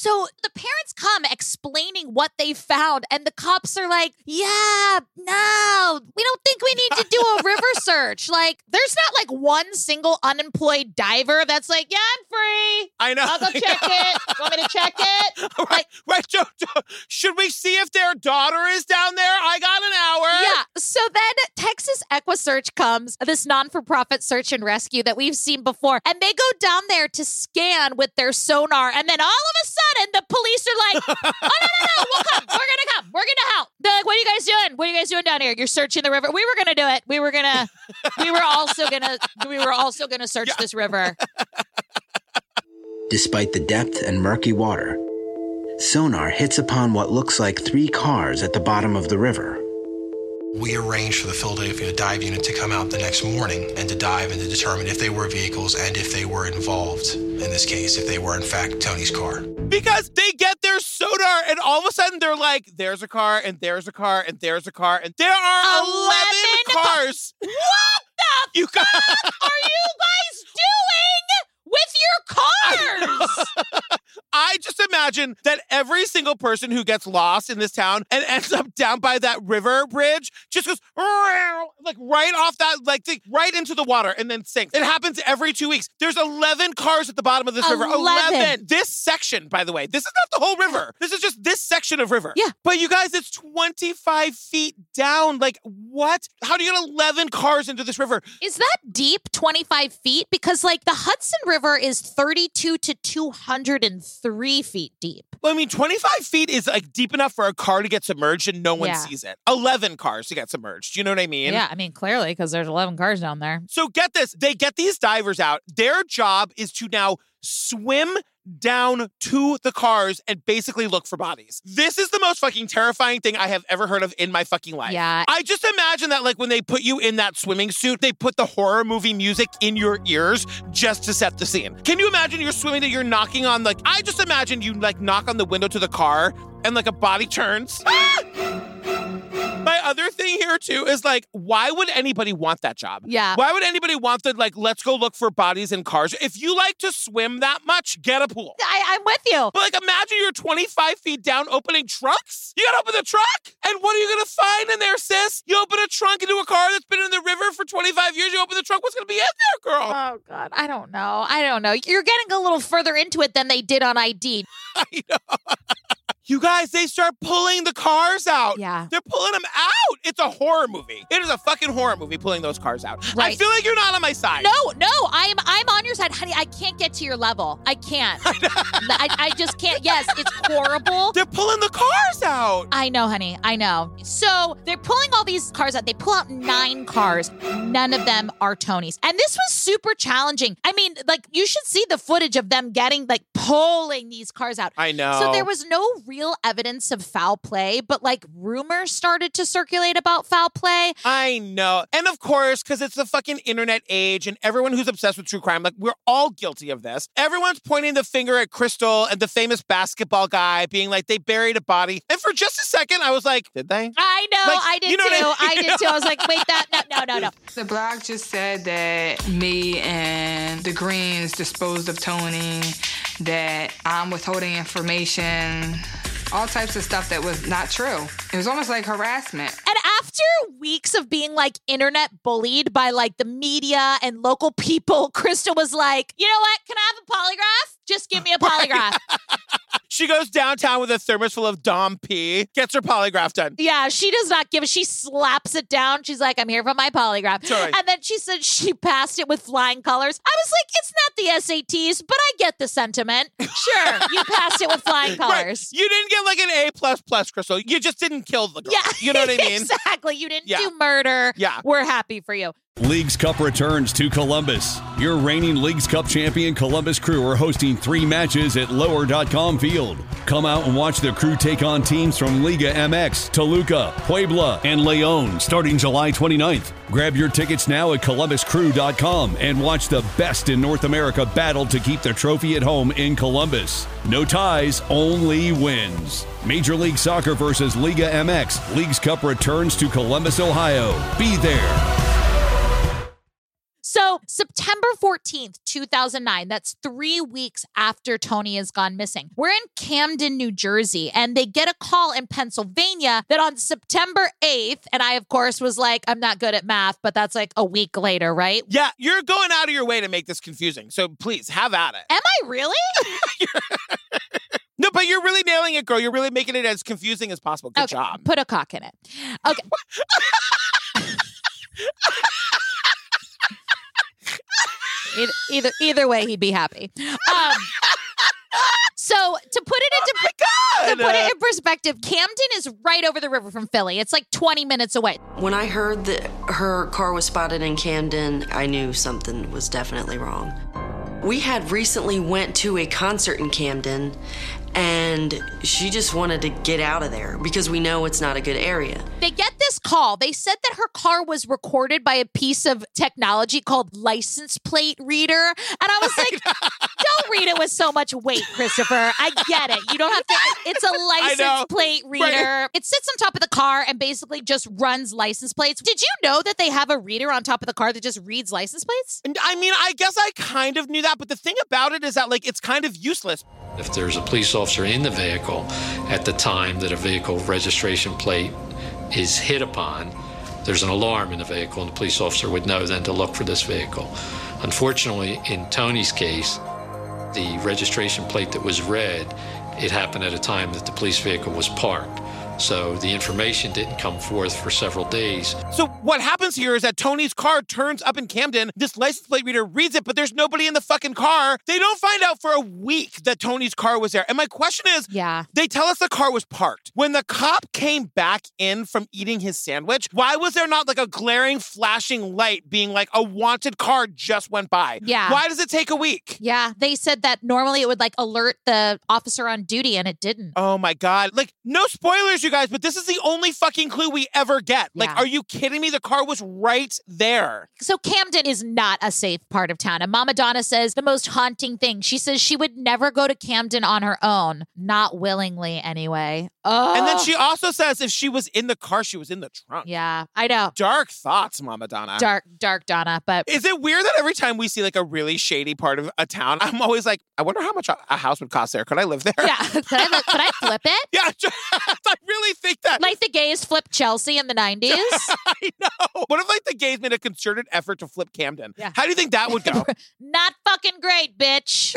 So the parents come explaining what they found, and the cops are like, yeah, no, we don't think we need to do a river search. Like, there's not like one single unemployed diver that's like, yeah, I'm free. I know. I'll go check it. Want me to check it? Right. Joe, should we see if their daughter is down there? I got an hour. Yeah. So then Texas EquiSearch comes, this non-for-profit search and rescue that we've seen before, and they go down there to scan with their sonar, and then all of a sudden the police are like, oh, no, we'll come. We're going to come. We're going to help. They're like, what are you guys doing? What are you guys doing down here? You're searching the river. We were going to do it. We were also going to search this river. Despite the depth and murky water, sonar hits upon what looks like 3 cars at the bottom of the river. We arranged for the Philadelphia dive unit to come out the next morning and to dive and to determine if they were vehicles and if they were involved, in this case, if they were in fact Tony's car. Because they get their sonar and all of a sudden they're like, there's a car and there's a car and there's a car and there are 11 cars. What the fuck are you guys doing with your cars? I just imagine that every single person who gets lost in this town and ends up down by that river bridge just goes like right off that, like right into the water and then sinks. It happens every 2 weeks. There's 11 cars at the bottom of this river. 11. This section, by the way, this is not the whole river. This is just this section of river. Yeah. But you guys, it's 25 feet down. Like what? How do you get 11 cars into this river? Is that deep, 25 feet? Because like the Hudson River is 32 to 203 feet deep. Well, I mean, 25 feet is like deep enough for a car to get submerged and no one sees it. 11 cars to get submerged. Do you know what I mean? Yeah, I mean, clearly, because there's 11 cars down there. So get this. They get these divers out. Their job is to now swim down to the cars and basically look for bodies. This is the most fucking terrifying thing I have ever heard of in my fucking life. Yeah. I just imagine that like when they put you in that swimming suit, they put the horror movie music in your ears just to set the scene. Can you imagine you're swimming and you're knocking on like, I just imagine you like knock on the window to the car and like a body turns. My other thing here too is like, why would anybody want that job? Yeah. Why would anybody want the like, let's go look for bodies in cars? If you like to swim that much, get a pool. I'm with you. But like, imagine you're 25 feet down opening trunks. You gotta open the trunk. And what are you gonna find in there, sis? You open a trunk into a car that's been in the river for 25 years. You open the trunk. What's gonna be in there, girl? Oh, God. I don't know. You're getting a little further into it than they did on ID. I know. You guys, they start pulling the cars out. Yeah. They're pulling them out. It's a horror movie. It is a fucking horror movie pulling those cars out. Right. I feel like you're not on my side. No, I'm on your side. Honey, I can't get to your level. I can't. I just can't. Yes, it's horrible. They're pulling the cars out. I know, honey. I know. So they're pulling all these cars out. They pull out 9 cars. None of them are Tony's. And this was super challenging. I mean, like, you should see the footage of them pulling these cars out. I know. So there was no real evidence of foul play, but like rumors started to circulate about foul play. I know. And of course, because it's the fucking internet age and everyone who's obsessed with true crime, like we're all guilty of this. Everyone's pointing the finger at Crystal and the famous basketball guy being like, they buried a body. And for just a second, I was like, did they? I know. Like, I did you know too. what I mean? I did too. I was like, wait, no. The blog just said that me and the Greens disposed of Tony, that I'm withholding information, all types of stuff that was not true. It was almost like harassment. And after weeks of being like internet bullied by like the media and local people, Crystal was like, you know what? Can I have a polygraph? Just give me a polygraph. She goes downtown with a thermos full of Dom P, gets her polygraph done. Yeah, she does not give it. She slaps it down. She's like, I'm here for my polygraph. Totally. And then she said she passed it with flying colors. I was like, it's not the SATs, but I get the sentiment. Sure, you passed it with flying colors. Right. You didn't get like an A++, Crystal. You just didn't kill the girl. Yeah. You know what I mean? Exactly. You didn't do murder. Yeah. We're happy for you. Leagues Cup returns to Columbus. Your reigning Leagues Cup champion Columbus Crew are hosting 3 matches at Lower.com Field. Come out and watch the Crew take on teams from Liga MX, Toluca, Puebla, and Leon starting July 29th. Grab your tickets now at ColumbusCrew.com and watch the best in North America battle to keep the trophy at home in Columbus. No ties, only wins. Major League Soccer versus Liga MX. Leagues Cup returns to Columbus, Ohio. Be there. So September 14th, 2009. That's 3 weeks after Tony has gone missing. We're in Camden, New Jersey, and they get a call in Pennsylvania that on September 8th, and I, of course, was like, I'm not good at math, but that's like a week later, right? Yeah, you're going out of your way to make this confusing. So please, have at it. Am I really? No, but you're really nailing it, girl. You're really making it as confusing as possible. Good job. Put a cock in it. Okay. Either way, he'd be happy. So to put it in perspective, Camden is right over the river from Philly. It's like 20 minutes away. When I heard that her car was spotted in Camden, I knew something was definitely wrong. We had recently went to a concert in Camden, and she just wanted to get out of there because we know it's not a good area. They get this call. They said that her car was recorded by a piece of technology called license plate reader. And I was like, don't read it with so much weight, Christopher. I get it. You don't have to. It's a license plate reader. Right. It sits on top of the car and basically just runs license plates. Did you know that they have a reader on top of the car that just reads license plates? I mean, I guess I kind of knew that. But the thing about it is that, like, it's kind of useless. If there's a police officer in the vehicle at the time that a vehicle registration plate is hit upon, there's an alarm in the vehicle, and the police officer would know then to look for this vehicle. Unfortunately, in Tony's case, the registration plate that was read, it happened at a time that the police vehicle was parked. So the information didn't come forth for several days. So what happens here is that Tony's car turns up in Camden. This license plate reader reads it, but there's nobody in the fucking car. They don't find out for a week that Tony's car was there. And my question is, they tell us the car was parked. When the cop came back in from eating his sandwich, why was there not like a glaring flashing light being like a wanted car just went by? Yeah. Why does it take a week? Yeah. They said that normally it would like alert the officer on duty and it didn't. Oh my God. Like, no spoilers, you guys, but this is the only fucking clue we ever get. Like, are you kidding me? The car was right there. So Camden is not a safe part of town. And Mama Donna says the most haunting thing. She says she would never go to Camden on her own. Not willingly, anyway. Oh. And then she also says if she was in the car, she was in the trunk. Yeah, I know. Dark thoughts, Mama Donna. Dark Donna. But is it weird that every time we see like a really shady part of a town, I'm always like, I wonder how much a house would cost there. Could I live there? Yeah. Could I flip it? Yeah. I really think that. Like the gays flipped Chelsea in the 90s. I know. What if like the gays made a concerted effort to flip Camden? Yeah. How do you think that would go? Not fucking great, bitch.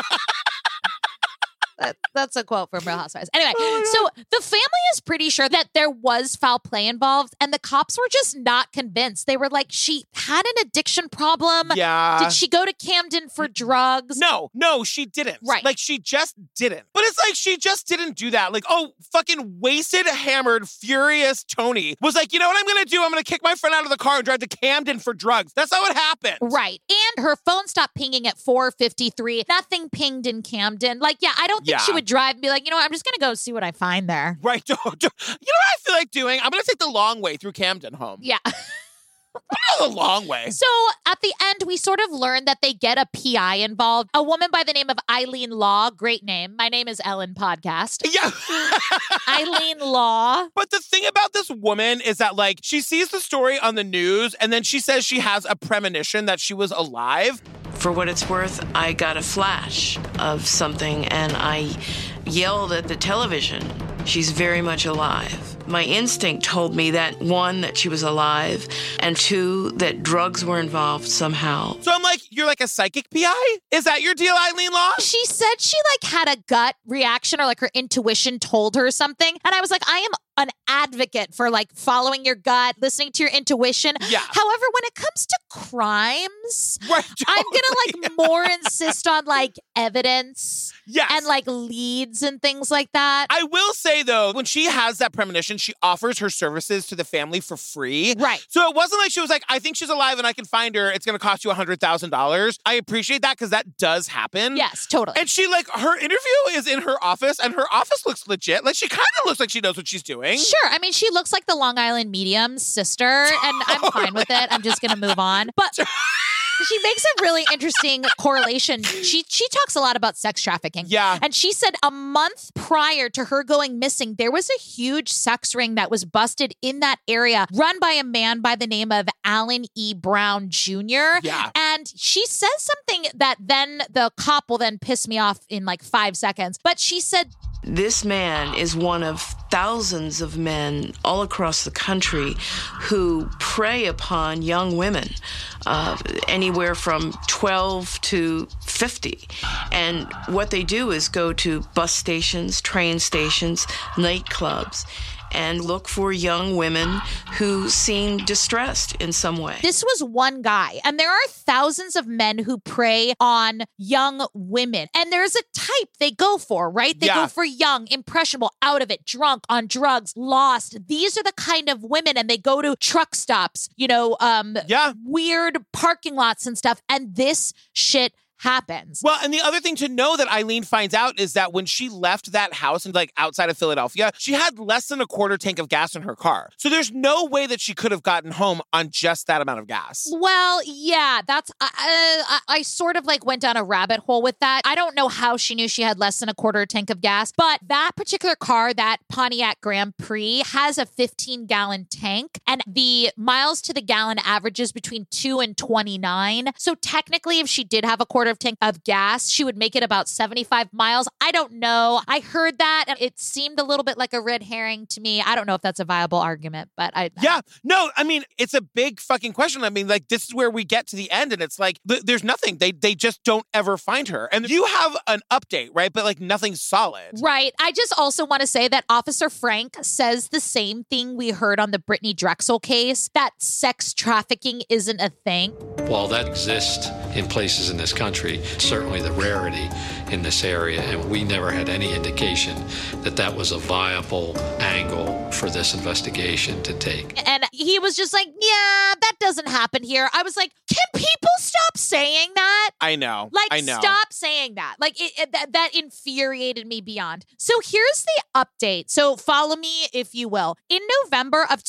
That's a quote from Real Housewives. Anyway, so the family is pretty sure that there was foul play involved, and the cops were just not convinced. They were like, she had an addiction problem. Yeah. Did she go to Camden for drugs? No, she didn't. Right. Like, she just didn't. But it's like, she just didn't do that. Like, fucking wasted, hammered, furious Tony was like, you know what I'm going to do? I'm going to kick my friend out of the car and drive to Camden for drugs. That's how it happened. Right. And her phone stopped pinging at 4:53. Nothing pinged in Camden. Like, yeah, I don't think she would drive and be like, you know what, I'm just going to go see what I find there. Right. You know what I feel like doing? I'm going to take the long way through Camden home. Yeah. The long way. So at the end, we sort of learned that they get a PI involved. A woman by the name of Eileen Law. Great name. My name is Ellen Podcast. Yeah. Eileen Law. But the thing about this woman is that, like, she sees the story on the news and then she says she has a premonition that she was alive. For what it's worth, I got a flash of something and I yelled at the television. She's very much alive. My instinct told me that, one, that she was alive, and two, that drugs were involved somehow. So I'm like, you're like a psychic PI? Is that your deal, Eileen Law? She said she like had a gut reaction or like her intuition told her something. And I was like, I am an advocate for like following your gut, listening to your intuition. Yeah. However, when it comes to crimes, right, I'm going to like more insist on like evidence yes. and like leads and things like that. I will say though, when she has that premonition, she offers her services to the family for free. Right. So it wasn't like she was like, I think she's alive and I can find her. It's going to cost you $100,000. I appreciate that because that does happen. Yes, totally. And she like, her interview is in her office and her office looks legit. Like she kind of looks like she knows what she's doing. Sure. I mean, she looks like the Long Island Medium's sister, and I'm fine with it. I'm just going to move on. But She makes a really interesting correlation. She talks a lot about sex trafficking. Yeah. And she said a month prior to her going missing, there was a huge sex ring that was busted in that area, run by a man by the name of Alan E. Brown Jr. Yeah. And she says something that then the cop will then piss me off in like 5 seconds. But she said, this man is one of thousands of men all across the country who prey upon young women, anywhere from 12 to 50. And what they do is go to bus stations, train stations, nightclubs, and look for young women who seem distressed in some way. This was one guy, and there are thousands of men who prey on young women. And there's a type they go for, right? They go for young, impressionable, out of it, drunk, on drugs, lost. These are the kind of women, and they go to truck stops, weird parking lots and stuff. And this shit happens. Well, and the other thing to know that Eileen finds out is that when she left that house and like outside of Philadelphia, she had less than a quarter tank of gas in her car. So there's no way that she could have gotten home on just that amount of gas. Well, yeah, that's, I sort of like went down a rabbit hole with that. I don't know how she knew she had less than a quarter tank of gas, but that particular car, that Pontiac Grand Prix, has a 15-gallon tank, and the miles to the gallon averages between 2 and 29. So technically, if she did have a quarter of tank of gas, she would make it about 75 miles. I don't know. I heard that, and it seemed a little bit like a red herring to me. I don't know if that's a viable argument, but I mean, it's a big fucking question. I mean, like, this is where we get to the end, and it's like, there's nothing. They just don't ever find her. And you have an update, right? But like, nothing's solid. Right. I just also want to say that Officer Frank says the same thing we heard on the Brittany Drexel case, that sex trafficking isn't a thing. While that exists in places in this country, certainly the rarity in this area, and we never had any indication that that was a viable angle for this investigation to take. And he was just like, yeah, that doesn't happen here. I was like, can people stop saying that? I know. Stop saying that. Like, that infuriated me beyond. So here's the update. So follow me, if you will. In November of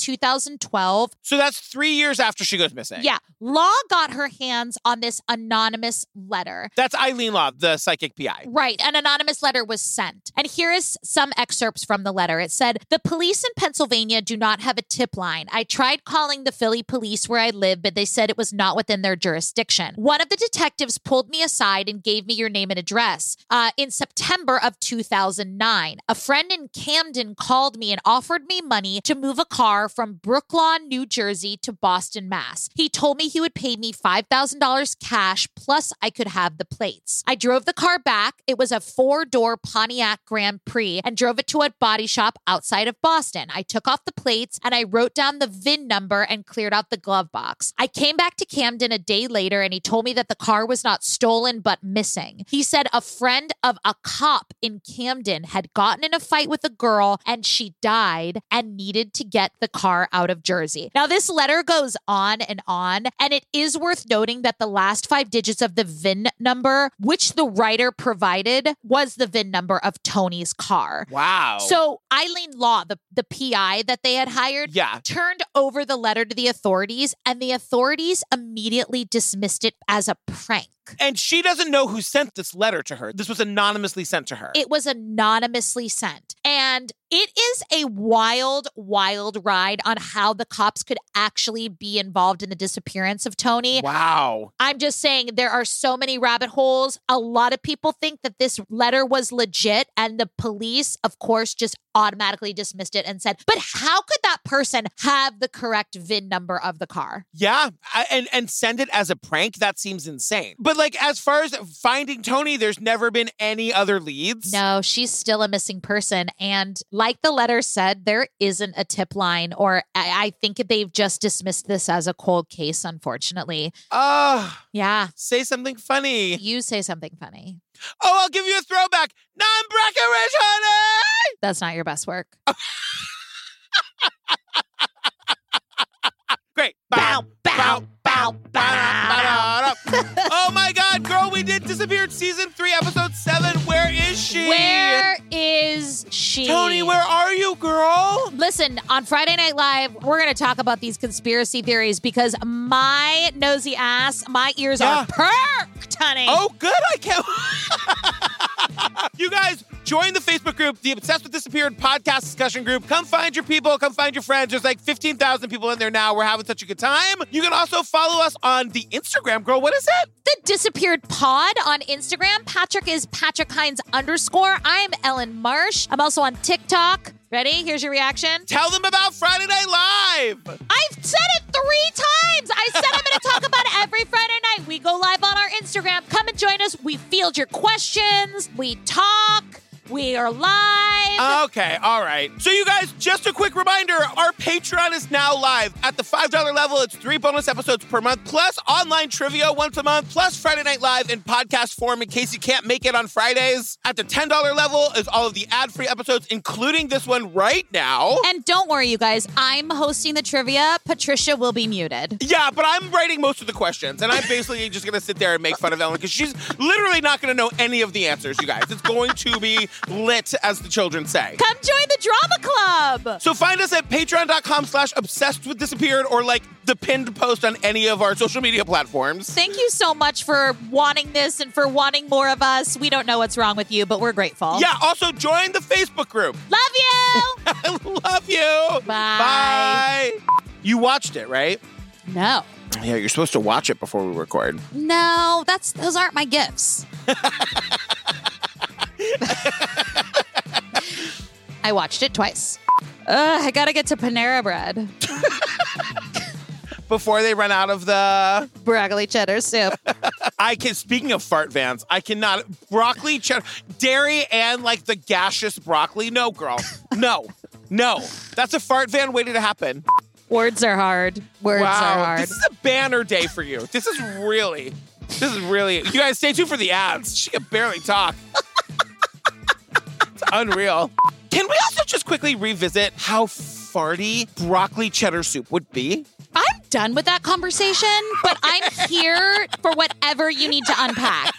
2012. So that's 3 years after she goes missing. Yeah. Law got her hands on this anonymous letter. That's Eileen Law, the psychic PI. Right. An anonymous letter was sent. And here is some excerpts from the letter. It said, the police in Pennsylvania do not have a tip line. I tried calling the Philly police where I live, but they said it was not within their jurisdiction. One of the detectives pulled me aside and gave me your name and address. In September of 2009, a friend in Camden called me and offered me money to move a car from Brooklawn, New Jersey to Boston, Mass. He told me he would pay me $5,000 cash, plus I could have the plates. I drove the car back. It was a 4-door Pontiac Grand Prix, and drove it to a body shop outside of Boston. I took off the plates and I wrote down the VIN number and cleared out the glove box. I came back to Camden a day later, and he told me that the car was not stolen but missing. He said a friend of a cop in Camden had gotten in a fight with a girl and she died and needed to get the car out of Jersey. Now, this letter goes on, and it is worth noting that the last 5 digits of the VIN number, which the writer provided, was the VIN number of Tony's car. Wow. So Eileen Law, the PI that they had hired, turned over the letter to the authorities, and the authorities immediately dismissed it as a prank. And she doesn't know who sent this letter to her. This was anonymously sent to her. It was anonymously sent. And it is a wild, wild ride on how the cops could actually be involved in the disappearance of Tony. Wow. I'm just saying there are so many rabbit holes. A lot of people think that this letter was legit, and the police, of course, just automatically dismissed it and said, but how could that person have the correct VIN number of the car? Yeah, and send it as a prank? That seems insane. But like, as far as finding Tony, there's never been any other leads? No, she's still a missing person. And like the letter said, there isn't a tip line, or I think they've just dismissed this as a cold case, unfortunately. Yeah. Say something funny. You say something funny. Oh, I'll give you a throwback. Non-Breckenridge, honey! That's not your best work. Great. Bow, bow, bow, bow. Oh my God, girl, we did Disappeared Season 3, Episode 7. Where is she? Where is Tony, where are you, girl? Listen, on Friday Night Live, we're going to talk about these conspiracy theories because my nosy ass, my ears are perked, honey. Oh, good. I can't. You guys, join the Facebook group, the Obsessed with Disappeared podcast discussion group. Come find your people. Come find your friends. There's like 15,000 people in there now. We're having such a good time. You can also follow us on the Instagram, girl. What is it? The Disappeared Pod on Instagram. Patrick is Patrick Hines _. I'm Ellen Marsh. I'm also on TikTok. Ready? Here's your reaction. Tell them about Friday Night Live. I've said it 3 times. I said I'm going to talk about it every Friday night. We go live on our Instagram. Come and join us. We field your questions. We talk. We are live. Okay, all right. So you guys, just a quick reminder, our Patreon is now live. At the $5 level, it's 3 bonus episodes per month, plus online trivia once a month, plus Friday Night Live in podcast form in case you can't make it on Fridays. At the $10 level is all of the ad-free episodes, including this one right now. And don't worry, you guys, I'm hosting the trivia. Patricia will be muted. Yeah, but I'm writing most of the questions, and I'm basically just going to sit there and make fun of Ellen, because she's literally not going to know any of the answers, you guys. It's going to be lit, as the children say. Come join the drama club. So find us at patreon.com/obsessedwithdisappeared or like the pinned post on any of our social media platforms. Thank you so much for wanting this and for wanting more of us. We don't know what's wrong with you, but we're grateful. Yeah, also join the Facebook group. Love you. I love you. Bye. Bye. You watched it, right? No. Yeah, you're supposed to watch it before we record. No, those aren't my gifts. I watched it twice. I gotta get to Panera Bread. Before they run out of the broccoli cheddar soup. Speaking of fart vans, I cannot. Broccoli cheddar, dairy, and like the gaseous broccoli. No, girl. No. That's a fart van waiting to happen. Words are hard. Words are hard. This is a banner day for you. This is really. You guys stay tuned for the ads. She can barely talk. It's unreal. Can we also just quickly revisit how farty broccoli cheddar soup would be? I'm done with that conversation, but I'm here for whatever you need to unpack.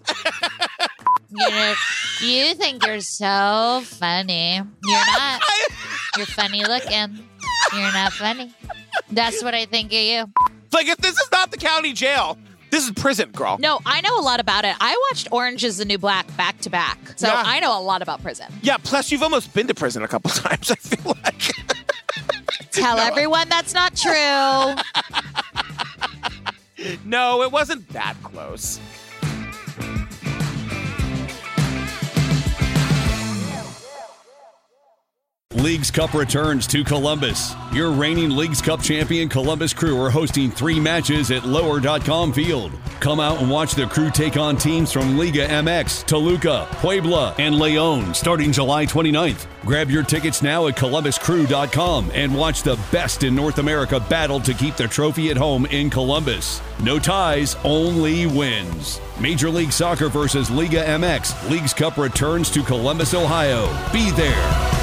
You think you're so funny. You're not. You're funny looking. You're not funny. That's what I think of you. Like, if this is not the county jail, this is prison, girl. No, I know a lot about it. I watched Orange is the New Black back to back. So yeah. I know a lot about prison. Yeah, plus you've almost been to prison a couple times, I feel like. Tell everyone that's not true. No, it wasn't that close. Leagues Cup returns to Columbus. Your reigning Leagues Cup champion Columbus Crew are hosting 3 matches at Lower.com Field. Come out and watch the Crew take on teams from Liga MX, Toluca, Puebla, and León starting July 29th. Grab your tickets now at ColumbusCrew.com and watch the best in North America battle to keep the trophy at home in Columbus. No ties, only wins. Major League Soccer versus Liga MX. Leagues Cup returns to Columbus, Ohio. Be there.